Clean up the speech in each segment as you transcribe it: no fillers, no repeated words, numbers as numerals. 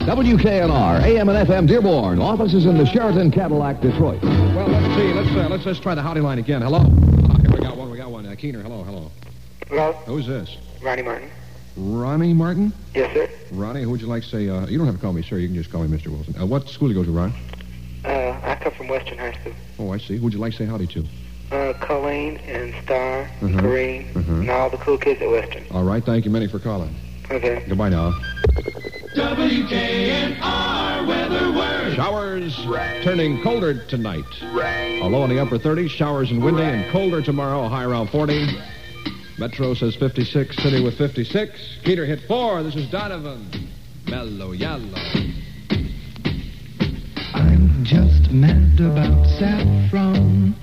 WKNR, AM and FM Dearborn. Offices in the Sheraton Cadillac, Detroit. Well, let's see. Let's try the howdy line again. Hello? Here we got one. Keener, hello. Hello? Who's this? Ronnie Martin. Ronnie Martin? Yes, sir. Ronnie, who would you like to say? You don't have to call me sir. You can just call me Mr. Wilson. What school do you go to, Ron? I come from Western High School. Oh, I see. Who would you like to say howdy to? Colleen and Star, and Kareem, and all the cool kids at Western. All right. Thank you, many, for calling. Okay. Goodbye now. WKNR weather word. Showers turning colder tonight. A low in the upper 30s, showers and windy, and colder tomorrow, a high around 40. Metro says 56, City with 56. Keeter hit 4. This is Donovan. Mellow Yellow. I'm just mad about saffron.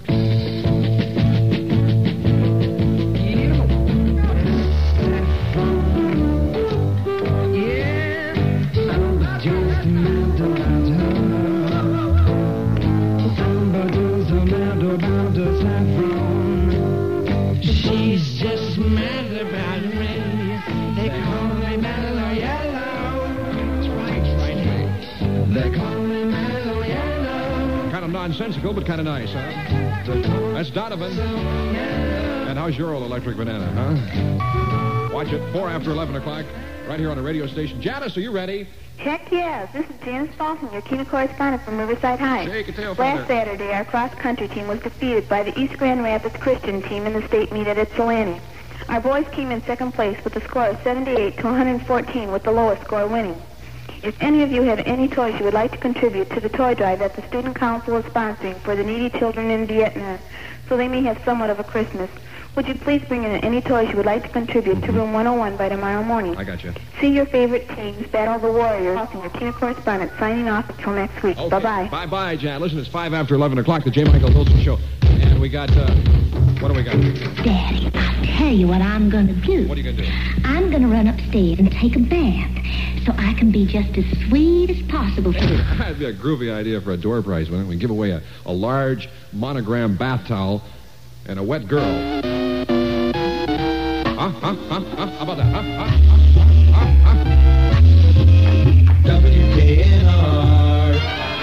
She's just mad about me. They call me Mellow Yellow. That's right here. They call me Mellow Yellow. Kind of nonsensical, but kind of nice, huh? That's Donovan. And how's your old electric banana, huh? Watch it 4 after 11 o'clock, right here on the radio station. Janice, are you ready? Heck yes. This is Janice Fulton, your Keener correspondent from Riverside High. Shake a tail Last feather. Saturday, our cross-country team was defeated by the East Grand Rapids Christian team in the state meet at Ypsilanti. Our boys came in second place with a score of 78 to 114, with the lowest score winning. If any of you have any toys you would like to contribute to the toy drive that the Student Council is sponsoring for the needy children in Vietnam, so they may have somewhat of a Christmas, would you please bring in any toys you would like to contribute to room 101 by tomorrow morning? I got you. See your favorite teams battle the Warriors. Your Keener correspondent signing off until next week. Okay. Bye-bye. Bye-bye, Jan. Listen, it's 5 after 11 o'clock, the J. Michael Wilson Show. And we got, what do we got? Daddy, I'll tell you what I'm going to do. What are you going to do? I'm going to run upstairs and take a bath so I can be just as sweet as possible for you. That'd be a groovy idea for a door prize, wouldn't it? We give away a large monogram bath towel and a wet girl. How about that? WKNR.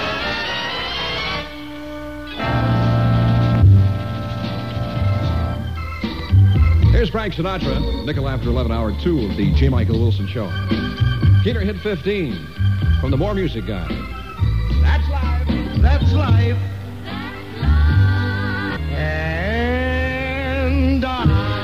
Here's Frank Sinatra, nickel after 11, hour 2 of the J. Michael Wilson Show. Keeter hit 15 from the More Music Guy. That's life. That's life. And I.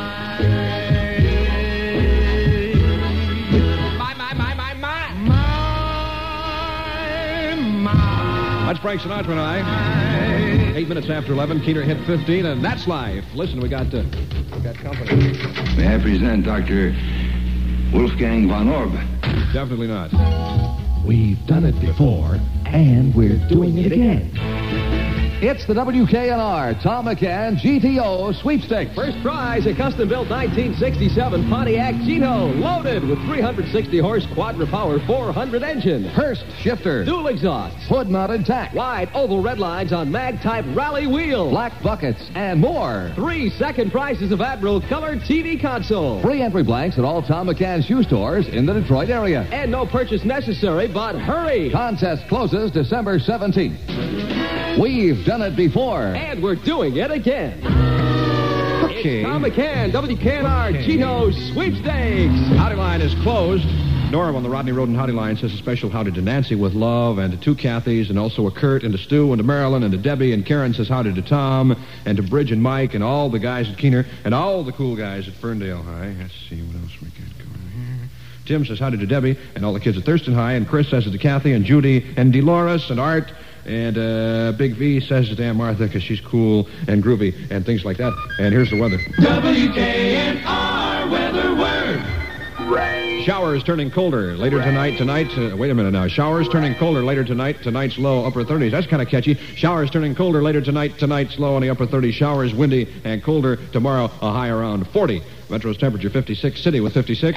That's Frank Sinatra and I. 8 minutes after 11, Keeter hit 15, and that's life. Listen, we got company. May I present Dr. Wolfgang von Orb? Definitely not. We've done it before, and we're doing it again. It's the WKNR Tom McCann GTO Sweepstakes. First prize, a custom-built 1967 Pontiac Gino, loaded with 360-horse quadra-power 400 engine. Hurst shifter. Dual exhaust. Hood-mounted tack. Wide oval red lines on mag-type rally wheel. Black buckets and more. 3 second prizes of Admiral Color TV console. Free entry blanks at all Tom McCann shoe stores in the Detroit area. And no purchase necessary, but hurry. Contest closes December 17th. We've done it before. And we're doing it again. Okay. It's Tom McCann, WKNR Gino Sweepstakes. Howdy line is closed. Norm on the Rodney Roden Howdy line says a special howdy to Nancy with love, and to 2 Kathys, and also a Kurt, and to Stu, and to Marilyn, and to Debbie, and Karen says howdy to Tom, and to Bridge and Mike, and all the guys at Keener, and all the cool guys at Ferndale High. Let's see what else we got going here. Tim says howdy to Debbie, and all the kids at Thurston High, and Chris says it to Kathy, and Judy, and Dolores, and Art, and Big V says it to Aunt Martha because she's cool and groovy and things like that. And here's the weather. WKNR weather word. Showers turning colder later tonight. Wait a minute now. Showers turning colder later tonight. Tonight's low upper 30s. That's kind of catchy. Showers turning colder later tonight. Tonight's low in the upper 30s. Showers windy and colder tomorrow. A high around 40. Metro's temperature 56. City with 56.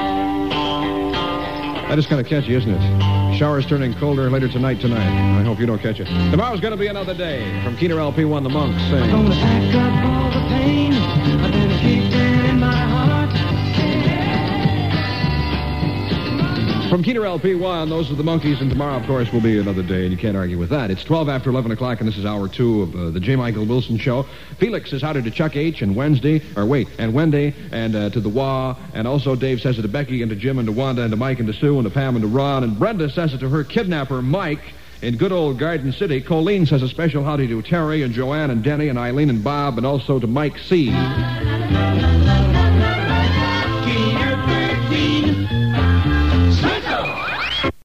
That is kind of catchy, isn't it? Showers turning colder later tonight. I hope you don't catch it. Tomorrow's going to be another day. From Keener LP1, the Monks sing. I'm gonna pack up all the pain I've been keeping in my heart. From Keener LP1, those are the Monkees, and tomorrow, of course, will be another day, and you can't argue with that. It's 12 after 11 o'clock, and this is hour 2 of the J. Michael Wilson Show. Felix says howdy to Chuck H. and Wendy, and to the Wah, and also Dave says it to Becky, and to Jim, and to Wanda, and to Mike, and to Sue, and to Pam, and to Ron, and Brenda says it to her kidnapper, Mike, in good old Garden City. Colleen says a special howdy to Terry, and Joanne, and Denny, and Eileen, and Bob, and also to Mike C.